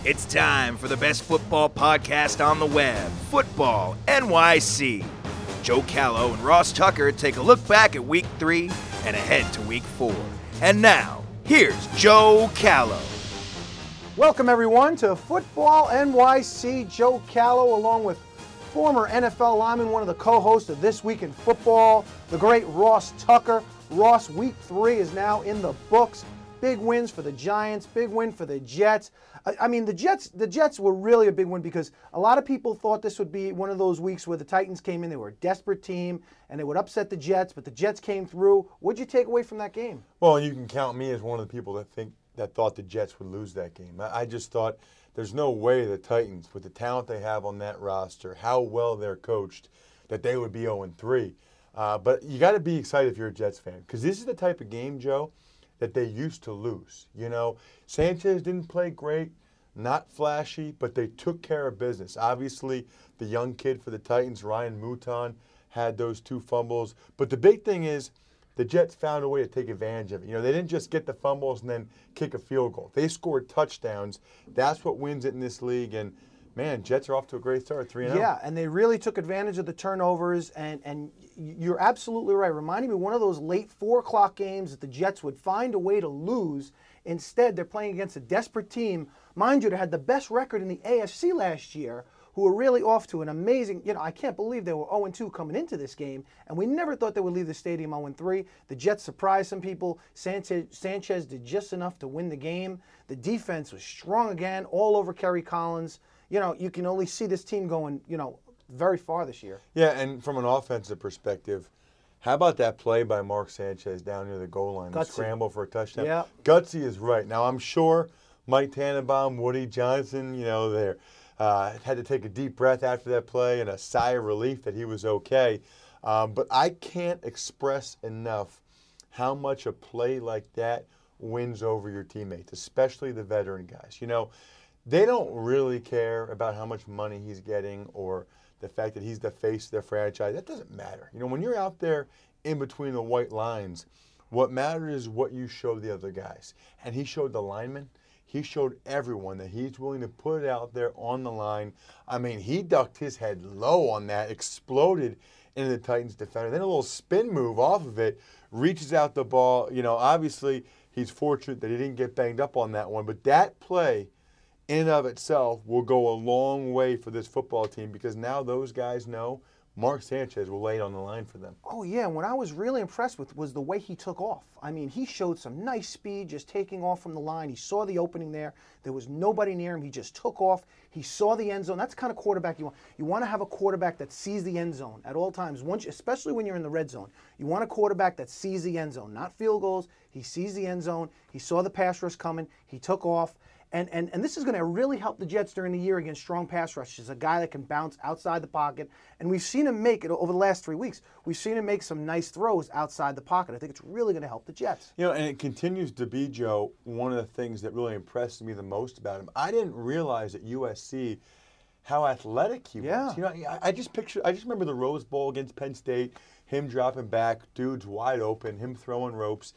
It's time for the best football podcast on the web, Football NYC. Joe Callow and Ross Tucker take a look back at Week 3 and ahead to Week 4. And now, here's Joe Callow. Welcome, everyone, to Football NYC. Joe Callow, along with former NFL lineman, one of the co-hosts of This Week in Football, the great Ross Tucker. Ross, Week 3 is now in the books. Big wins for the Giants, big win for the Jets. I mean, the Jets were really a big win because a lot of people thought this would be one of those weeks where the Titans came in, they were a desperate team, and they would upset the Jets, but the Jets came through. What'd you take away from that game? Well, you can count me as one of the people that thought the Jets would lose that game. I just thought there's no way the Titans, with the talent they have on that roster, how well they're coached, that they would be 0-3. But you got to be excited if you're a Jets fan because this is the type of game, Joe, that they used to lose. You know, Sanchez didn't play great, not flashy, but they took care of business. Obviously, the young kid for the Titans, Ryan Mouton, had those 2 fumbles. But the big thing is the Jets found a way to take advantage of it. You know, they didn't just get the fumbles and then kick a field goal. They scored touchdowns. That's what wins it in this league. And, man, Jets are off to a great start, 3-0. Yeah, and they really took advantage of the turnovers, and you're absolutely right. Reminding me of one of those late 4 o'clock games that the Jets would find a way to lose. Instead, they're playing against a desperate team, mind you, that had the best record in the AFC last year, who were really off to an amazing, I can't believe they were 0-2 coming into this game, and we never thought they would leave the stadium 0-3. The Jets surprised some people. Sanchez did just enough to win the game. The defense was strong again, all over Kerry Collins. You can only see this team going, very far this year. Yeah, and from an offensive perspective, how about that play by Mark Sanchez down near the goal line? The scramble for a touchdown. Yeah. Gutsy is right. Now, I'm sure Mike Tannenbaum, Woody Johnson, they had to take a deep breath after that play and a sigh of relief that he was okay. But I can't express enough how much a play like that wins over your teammates, especially the veteran guys. They don't really care about how much money he's getting or the fact that he's the face of their franchise. That doesn't matter. When you're out there in between the white lines, what matters is what you show the other guys. And he showed the linemen. He showed everyone that he's willing to put it out there on the line. I mean, he ducked his head low on that, exploded into the Titans defender. Then a little spin move off of it, reaches out the ball. Obviously he's fortunate that he didn't get banged up on that one. But that play in and of itself will go a long way for this football team because now those guys know Mark Sanchez will lay it on the line for them. Oh, yeah. And what I was really impressed with was the way he took off. I mean, he showed some nice speed just taking off from the line. He saw the opening there. There was nobody near him. He just took off. He saw the end zone. That's the kind of quarterback you want. You want to have a quarterback that sees the end zone at all times, especially when you're in the red zone. You want a quarterback that sees the end zone, not field goals. He sees the end zone. He saw the pass rush coming. He took off. And this is going to really help the Jets during the year against strong pass rushes, a guy that can bounce outside the pocket. And we've seen him make it over the last 3 weeks. We've seen him make some nice throws outside the pocket. I think it's really going to help the Jets. And it continues to be, Joe, one of the things that really impressed me the most about him. I didn't realize at USC how athletic he was. I just remember the Rose Bowl against Penn State, him dropping back, dudes wide open, him throwing ropes.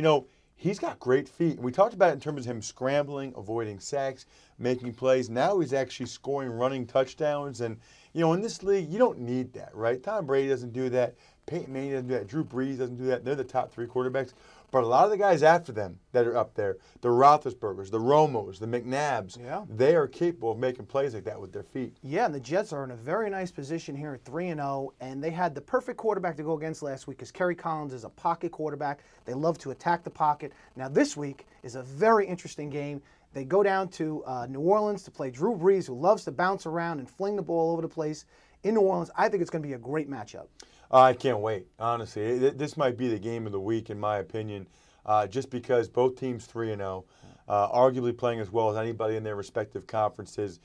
He's got great feet. And we talked about it in terms of him scrambling, avoiding sacks, making plays. Now he's actually scoring running touchdowns. And, in this league, you don't need that, right? Tom Brady doesn't do that. Peyton Manning doesn't do that. Drew Brees doesn't do that. They're the top 3 quarterbacks. But a lot of the guys after them that are up there, the Roethlisbergers, the Romos, the McNabbs, they are capable of making plays like that with their feet. Yeah, and the Jets are in a very nice position here at 3-0, and they had the perfect quarterback to go against last week because Kerry Collins is a pocket quarterback. They love to attack the pocket. Now this week is a very interesting game. They go down to New Orleans to play Drew Brees, who loves to bounce around and fling the ball over the place in New Orleans. I think it's going to be a great matchup. I can't wait, honestly. This might be the game of the week, in my opinion, just because both teams 3-0, arguably playing as well as anybody in their respective conferences.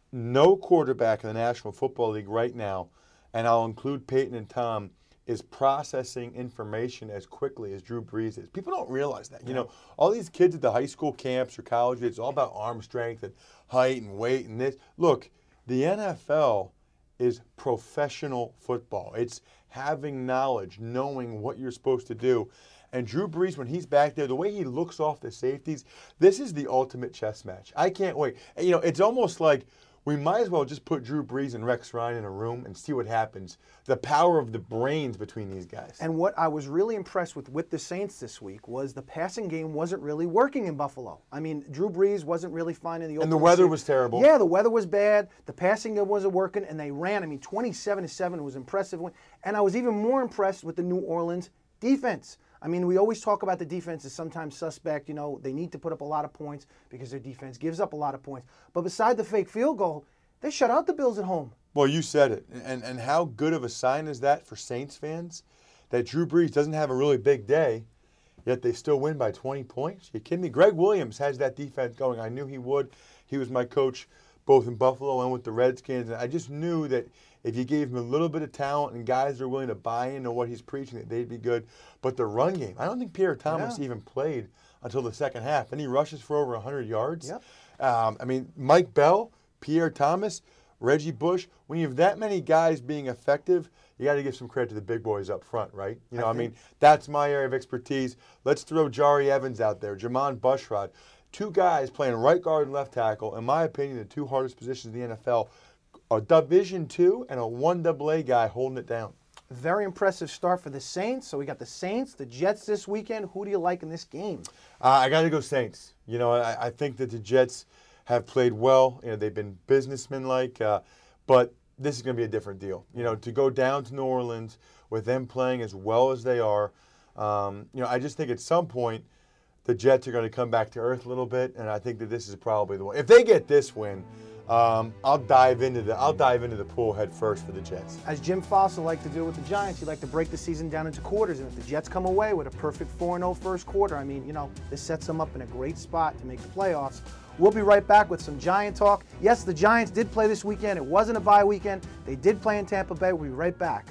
No quarterback in the National Football League right now, and I'll include Peyton and Tom, is processing information as quickly as Drew Brees is. People don't realize that. All these kids at the high school camps or college, it's all about arm strength and height and weight and this. Look, the NFL is professional football. It's having knowledge, knowing what you're supposed to do. And Drew Brees, when he's back there, the way he looks off the safeties, this is the ultimate chess match. I can't wait. You know, it's almost like we might as well just put Drew Brees and Rex Ryan in a room and see what happens. The power of the brains between these guys. And what I was really impressed with the Saints this week was the passing game wasn't really working in Buffalo. I mean, Drew Brees wasn't really finding the open. And the weather was terrible. Yeah, the weather was bad. The passing game wasn't working, and they ran. I mean, 27-7 was impressive. And I was even more impressed with the New Orleans defense. I mean, we always talk about the defense as sometimes suspect. You know, they need to put up a lot of points because their defense gives up a lot of points. But beside the fake field goal, they shut out the Bills at home. Well, you said it. And how good of a sign is that for Saints fans? That Drew Brees doesn't have a really big day, yet they still win by 20 points? You kidding me? Greg Williams has that defense going. I knew he would. He was my coach both in Buffalo and with the Redskins. And I just knew that if you gave him a little bit of talent and guys are willing to buy into what he's preaching, that they'd be good. But the run game, I don't think Pierre Thomas even played until the second half. And he rushes for over 100 yards. Yep. I mean, Mike Bell, Pierre Thomas, Reggie Bush, when you have that many guys being effective, you got to give some credit to the big boys up front, right? You know, I mean, that's my area of expertise. Let's throw Jari Evans out there, Jamon Bushrod. Two guys playing right guard and left tackle, in my opinion, the two hardest positions in the NFL. A Division II and a 1AA guy holding it down. Very impressive start for the Saints. So we got the Saints, the Jets this weekend. Who do you like in this game? I got to go Saints. You know, I think that the Jets have played well. You know, they've been businessmen-like, but this is going to be a different deal. You know, to go down to New Orleans with them playing as well as they are, you know, I just think at some point the Jets are going to come back to earth a little bit, and I think that this is probably the one. If they get this win, I'll dive into the pool head first for the Jets. As Jim Fossil liked to do with the Giants, he'd like to break the season down into quarters. And if the Jets come away with a perfect 4-0 first quarter, I mean, you know, this sets them up in a great spot to make the playoffs. We'll be right back with some Giant talk. Yes, the Giants did play this weekend. It wasn't a bye weekend. They did play in Tampa Bay. We'll be right back.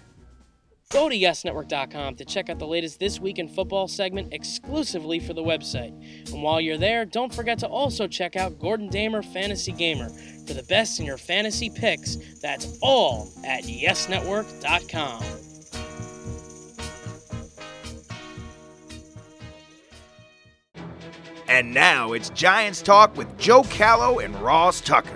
Go to YesNetwork.com to check out the latest This Week in Football segment exclusively for the website. And while you're there, don't forget to also check out Gordon Damer Fantasy Gamer for the best in your fantasy picks. That's all at YesNetwork.com. And now it's Giants Talk with Joe Callow and Ross Tucker.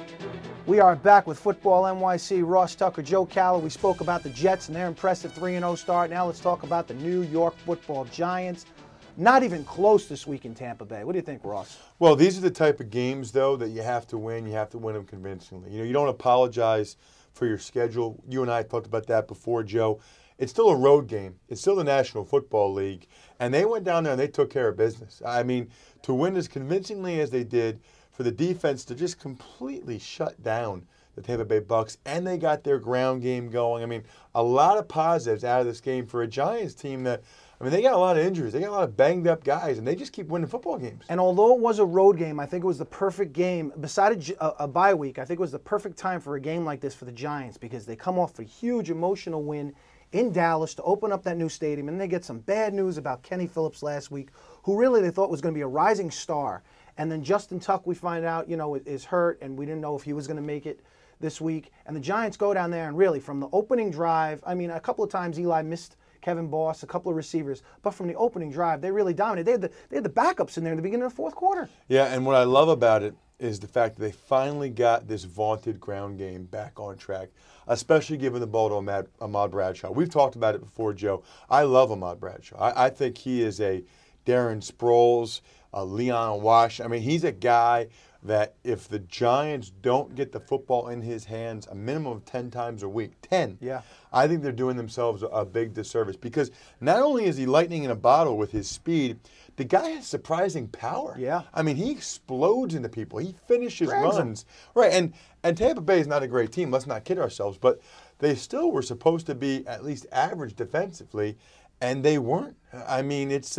We are back with Football NYC, Ross Tucker, Joe Callow. We spoke about the Jets and their impressive 3-0 start. Now let's talk about the New York Football Giants. Not even close this week in Tampa Bay. What do you think, Ross? Well, these are the type of games, though, that you have to win. You have to win them convincingly. You know, you don't apologize for your schedule. You and I talked about that before, Joe. It's still a road game. It's still the National Football League. And they went down there and they took care of business. I mean, to win as convincingly as they did, for the defense to just completely shut down the Tampa Bay Bucs, and they got their ground game going. I mean, a lot of positives out of this game for a Giants team that, I mean, they got a lot of injuries. They got a lot of banged-up guys, and they just keep winning football games. And although it was a road game, I think it was the perfect game. Besides a bye week, I think it was the perfect time for a game like this for the Giants because they come off a huge emotional win in Dallas to open up that new stadium, and they get some bad news about Kenny Phillips last week, who really they thought was going to be a rising star. And then Justin Tuck, we find out, you know, is hurt, and we didn't know if he was going to make it this week. And the Giants go down there, and really, from the opening drive, I mean, a couple of times Eli missed Kevin Boss, a couple of receivers, but from the opening drive, they really dominated. They had the backups in there in the beginning of the fourth quarter. Yeah, and what I love about it is the fact that they finally got this vaunted ground game back on track, especially given the ball to Ahmad Bradshaw. We've talked about it before, Joe. I love Ahmad Bradshaw. I think he is a Darren Sproles, Leon Wash. I mean, he's a guy that if the Giants don't get the football in his hands a minimum of 10 times a week, 10, yeah, I think they're doing themselves a big disservice because not only is he lightning in a bottle with his speed, the guy has surprising power. Yeah. I mean, he explodes into people. He finishes runs. Right, and Tampa Bay is not a great team. Let's not kid ourselves, but they still were supposed to be at least average defensively, and they weren't. I mean, it's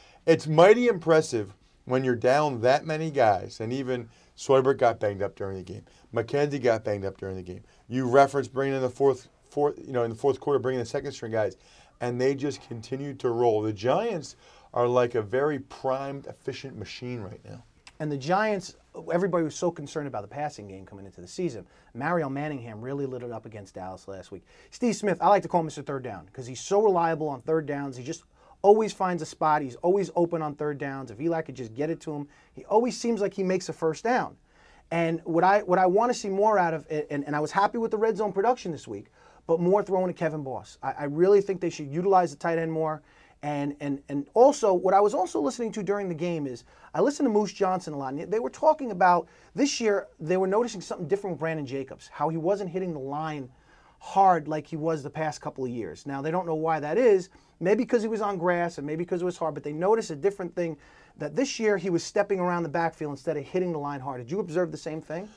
mighty impressive when you're down that many guys, and even Soybert got banged up during the game. McKenzie got banged up during the game. You referenced bringing in in the fourth quarter, bringing in the second string guys, and they just continued to roll. The Giants are like a very primed, efficient machine right now. And the Giants, everybody was so concerned about the passing game coming into the season. Mario Manningham really lit it up against Dallas last week. Steve Smith, I like to call him Mr. Third Down because he's so reliable on third downs. He just always finds a spot. He's always open on third downs. If Eli could just get it to him, he always seems like he makes a first down. And what I want to see more out of it, and I was happy with the red zone production this week, but more throwing to Kevin Boss. I really think they should utilize the tight end more. And also, what I was also listening to during the game is, I listened to Moose Johnson a lot, and they were talking about this year, they were noticing something different with Brandon Jacobs, how he wasn't hitting the line hard like he was the past couple of years. Now, they don't know why that is, maybe because he was on grass and maybe because it was hard, but they noticed a different thing, that this year he was stepping around the backfield instead of hitting the line hard. Did you observe the same thing?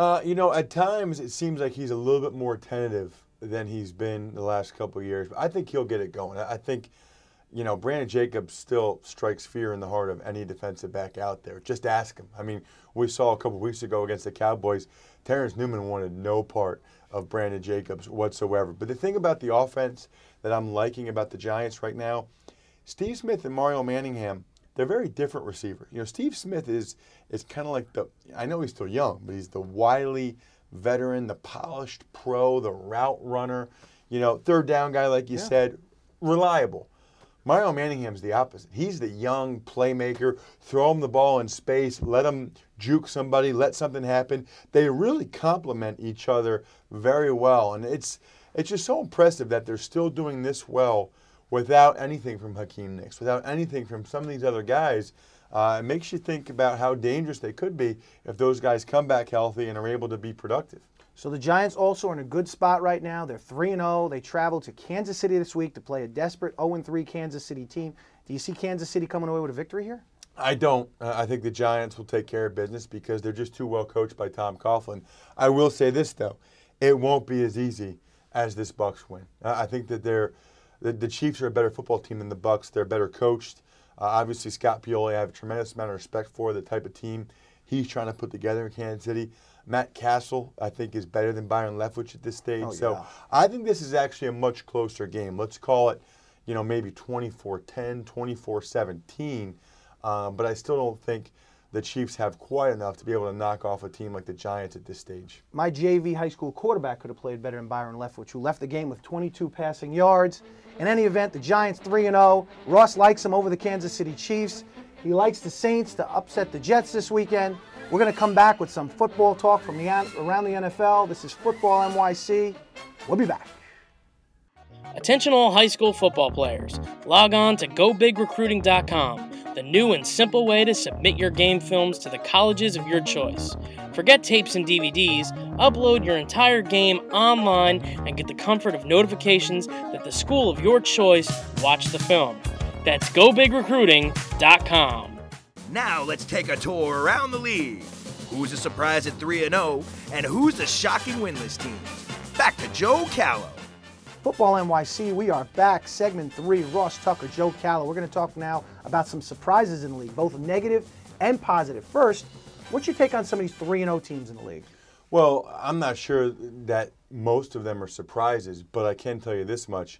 At times it seems like he's a little bit more tentative than he's been the last couple of years, but I think he'll get it going. I think, Brandon Jacobs still strikes fear in the heart of any defensive back out there. Just ask him. I mean, we saw a couple weeks ago against the Cowboys, Terrence Newman wanted no part of Brandon Jacobs whatsoever. But the thing about the offense that I'm liking about the Giants right now, Steve Smith and Mario Manningham, they're very different receivers. Steve Smith is kind of like I know he's still young, but he's the wily veteran, the polished pro, the route runner, third down guy, like you said, reliable. Mario Manningham's the opposite. He's the young playmaker. Throw him the ball in space, let him juke somebody, let something happen. They really complement each other very well, and it's just so impressive that they're still doing this well without anything from Hakeem Nicks, without anything from some of these other guys. It makes you think about how dangerous they could be if those guys come back healthy and are able to be productive. So the Giants also are in a good spot right now. They're 3-0. They travel to Kansas City this week to play a desperate 0-3 Kansas City team. Do you see Kansas City coming away with a victory here? I don't. I think the Giants will take care of business because they're just too well coached by Tom Coughlin. I will say this, though. It won't be as easy as this Bucs win. I think that the Chiefs are a better football team than the Bucs. They're better coached. Obviously, Scott Pioli, I have a tremendous amount of respect for the type of team he's trying to put together in Kansas City. Matt Castle, I think, is better than Byron Leftwich at this stage. So I think this is actually a much closer game. Let's call it, maybe 24-10, 24-17. But I still don't think the Chiefs have quite enough to be able to knock off a team like the Giants at this stage. My JV high school quarterback could have played better than Byron Leftwich, who left the game with 22 passing yards. In any event, the Giants 3-0. Ross likes him over the Kansas City Chiefs. He likes the Saints to upset the Jets this weekend. We're going to come back with some football talk from around the NFL. This is Football NYC. We'll be back. Attention all high school football players. Log on to GoBigRecruiting.com, the new and simple way to submit your game films to the colleges of your choice. Forget tapes and DVDs, upload your entire game online and get the comfort of notifications that the school of your choice watched the film. That's GoBigRecruiting.com. Now let's take a tour around the league. Who's a surprise at 3-0, and who's the shocking winless team? Back to Joe Callow. Football NYC, we are back. Segment 3, Ross Tucker, Joe Callow. We're going to talk now about some surprises in the league, both negative and positive. First, what's your take on some of these 3-0 teams in the league? Well, I'm not sure that most of them are surprises, but I can tell you this much.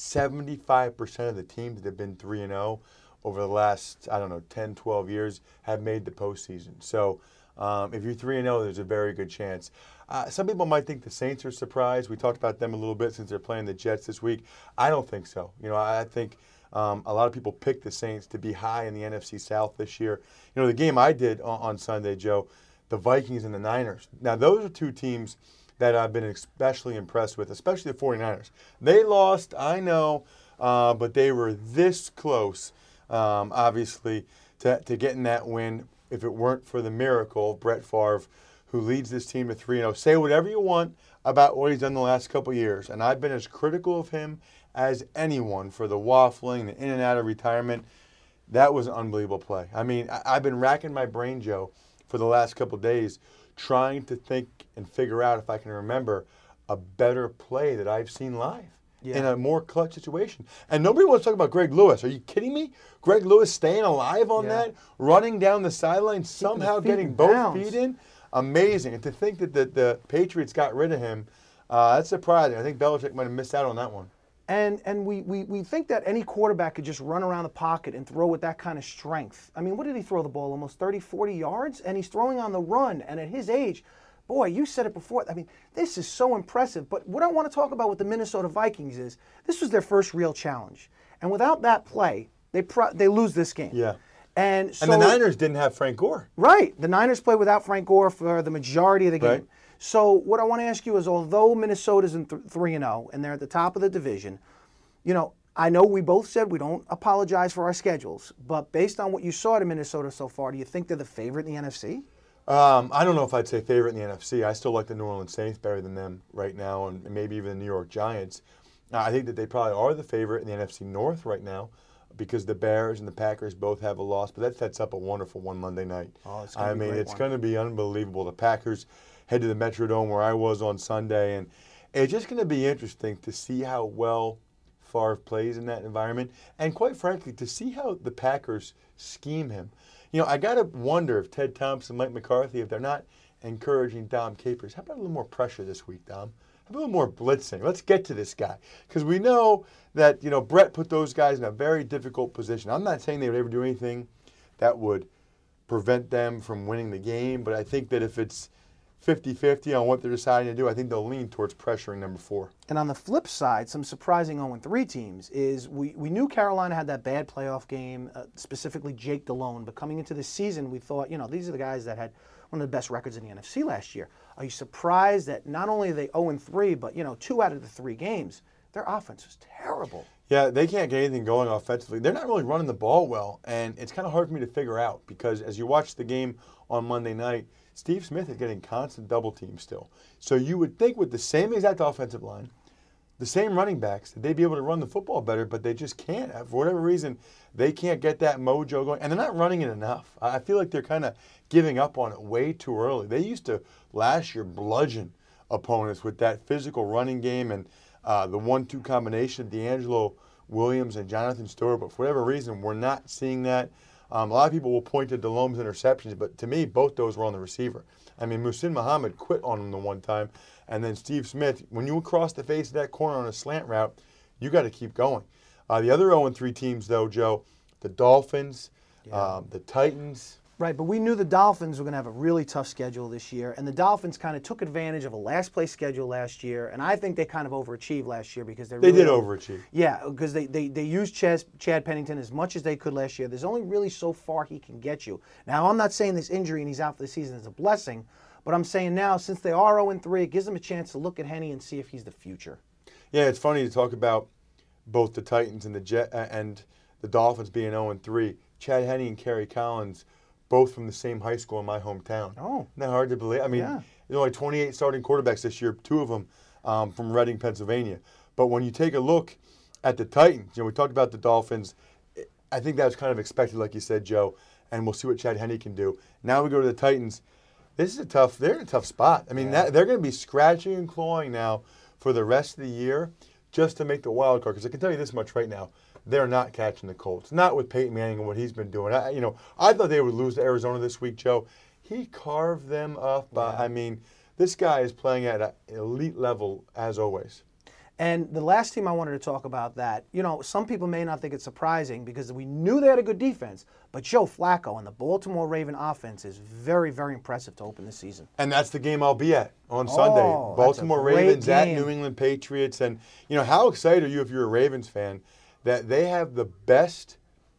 75% of the teams that have been 3-0 over the last, 10, 12 years have made the postseason. So if you're 3-0, there's a very good chance. Some people might think the Saints are surprised. We talked about them a little bit since they're playing the Jets this week. I don't think so. I think a lot of people picked the Saints to be high in the NFC South this year. The game I did on Sunday, Joe, the Vikings and the Niners. Now, those are two teams that I've been especially impressed with, especially the 49ers. They lost, I know, but they were this close, obviously, to getting that win. If it weren't for the miracle of Brett Favre, who leads this team to 3-0. Say whatever you want about what he's done the last couple of years, and I've been as critical of him as anyone for the waffling, the in and out of retirement. That was an unbelievable play. I mean, I've been racking my brain, Joe, for the last couple of days, trying to think and figure out if I can remember a better play that I've seen live in a more clutch situation. And nobody wants to talk about Greg Lewis. Are you kidding me? Greg Lewis staying alive on that, running down the sideline, somehow getting both feet in. Amazing. And to think that the Patriots got rid of him, that's surprising. I think Belichick might have missed out on that one. And we think that any quarterback could just run around the pocket and throw with that kind of strength. I mean, what did he throw the ball? Almost 30, 40 yards? And he's throwing on the run. And at his age, boy, you said it before. I mean, this is so impressive. But what I want to talk about with the Minnesota Vikings is this was their first real challenge. And without that play, they lose this game. Yeah. And so, And the Niners didn't have Frank Gore. Right. The Niners played without Frank Gore for the majority of the game. Right. So what I want to ask you is, although Minnesota's in 3-0 and they're at the top of the division, I know we both said we don't apologize for our schedules, but based on what you saw to Minnesota so far, do you think they're the favorite in the NFC? I don't know if I'd say favorite in the NFC. I still like the New Orleans Saints better than them right now, and maybe even the New York Giants. I think that they probably are the favorite in the NFC North right now because the Bears and the Packers both have a loss, but that sets up a wonderful one Monday night. Oh, it's gonna be a great it's one. going to be unbelievable. The Packers head to the Metrodome where I was on Sunday, and it's just going to be interesting to see how well Favre plays in that environment, and quite frankly, to see how the Packers scheme him. I got to wonder if Ted Thompson, Mike McCarthy, if they're not encouraging Dom Capers. How about a little more pressure this week, Dom? How about a little more blitzing? Let's get to this guy. Because we know that, Brett put those guys in a very difficult position. I'm not saying they would ever do anything that would prevent them from winning the game, but I think that if it's 50-50 on what they're deciding to do, I think they'll lean towards pressuring number 4. And on the flip side, some surprising 0-3 teams is we knew Carolina had that bad playoff game, specifically Jake Delhomme. But coming into the season, we thought, these are the guys that had one of the best records in the NFC last year. Are you surprised that not only are they 0-3, but 2 out of the 3 games, their offense was terrible? Yeah, they can't get anything going offensively. They're not really running the ball well, and it's kind of hard for me to figure out because as you watch the game on Monday night, Steve Smith is getting constant double teams still. So you would think with the same exact offensive line, the same running backs, that they'd be able to run the football better, but they just can't. For whatever reason, they can't get that mojo going, and they're not running it enough. I feel like they're kind of giving up on it way too early. They used to last year bludgeon opponents with that physical running game and the 1-2 combination of D'Angelo Williams and Jonathan Stewart, but for whatever reason, we're not seeing that. A lot of people will point to Delhomme's interceptions, but to me, both those were on the receiver. I mean, Muhsin Muhammad quit on him the one time, and then Steve Smith, when you cross the face of that corner on a slant route, you got to keep going. The other 0-3 teams, though, Joe, the Dolphins, the Titans. Right, but we knew the Dolphins were going to have a really tough schedule this year, and the Dolphins kind of took advantage of a last-place schedule last year, and I think they kind of overachieved last year because they did overachieve. Yeah, because they used Chad Pennington as much as they could last year. There's only really so far he can get you. Now, I'm not saying this injury and he's out for the season is a blessing, but I'm saying now, since they are 0-3, it gives them a chance to look at Henne and see if he's the future. Yeah, it's funny to talk about both the Titans and the Dolphins being 0-3. Chad Henne and Kerry Collins, both from the same high school in my hometown. Oh. Isn't that hard to believe? I mean, There's only 28 starting quarterbacks this year, 2 of them from Reading, Pennsylvania. But when you take a look at the Titans, we talked about the Dolphins. I think that was kind of expected, like you said, Joe, and we'll see what Chad Henne can do. Now we go to the Titans. They're in a tough spot. I mean, they're going to be scratching and clawing now for the rest of the year just to make the wild card. Because I can tell you this much right now. They're not catching the Colts. Not with Peyton Manning and what he's been doing. I thought they would lose to Arizona this week, Joe. He carved them up. I mean, this guy is playing at an elite level as always. And the last team I wanted to talk about that, some people may not think it's surprising because we knew they had a good defense, but Joe Flacco and the Baltimore Raven offense is very, very impressive to open the season. And that's the game I'll be at on Sunday. Baltimore Ravens at New England Patriots. And, how excited are you if you're a Ravens fan that they have the best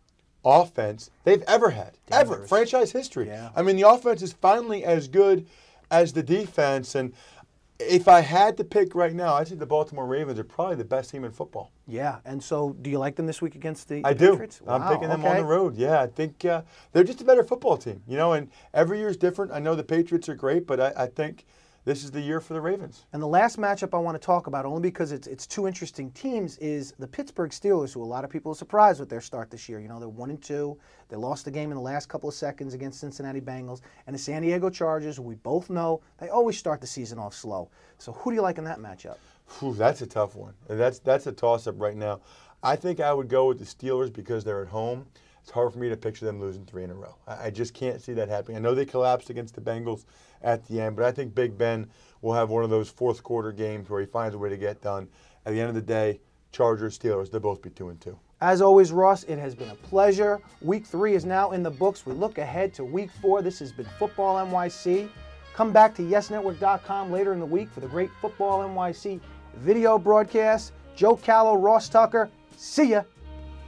offense they've ever had, ever, franchise history. Yeah. I mean, the offense is finally as good as the defense, and if I had to pick right now, I'd say the Baltimore Ravens are probably the best team in football. Yeah, and so do you like them this week against the I do. Patriots? I'm picking them on the road. Yeah, I think they're just a better football team, and every year is different. I know the Patriots are great, but I think this is the year for the Ravens. And the last matchup I want to talk about, only because it's 2 interesting teams, is the Pittsburgh Steelers, who a lot of people are surprised with their start this year. They're 1-2. They lost the game in the last couple of seconds against Cincinnati Bengals. And the San Diego Chargers, who we both know, they always start the season off slow. So who do you like in that matchup? That's a tough one. That's a toss-up right now. I think I would go with the Steelers because they're at home. It's hard for me to picture them losing 3 in a row. I just can't see that happening. I know they collapsed against the Bengals at the end, but I think Big Ben will have one of those fourth quarter games where he finds a way to get done. At the end of the day, Chargers, Steelers, they'll both be 2-2. As always, Ross, it has been a pleasure. Week 3 is now in the books. We look ahead to Week 4. This has been Football NYC. Come back to YesNetwork.com later in the week for the great Football NYC video broadcast. Joe Callow, Ross Tucker, see ya.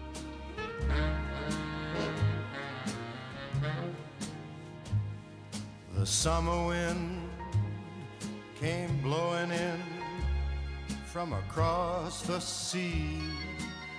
The summer wind came blowing in from across the sea.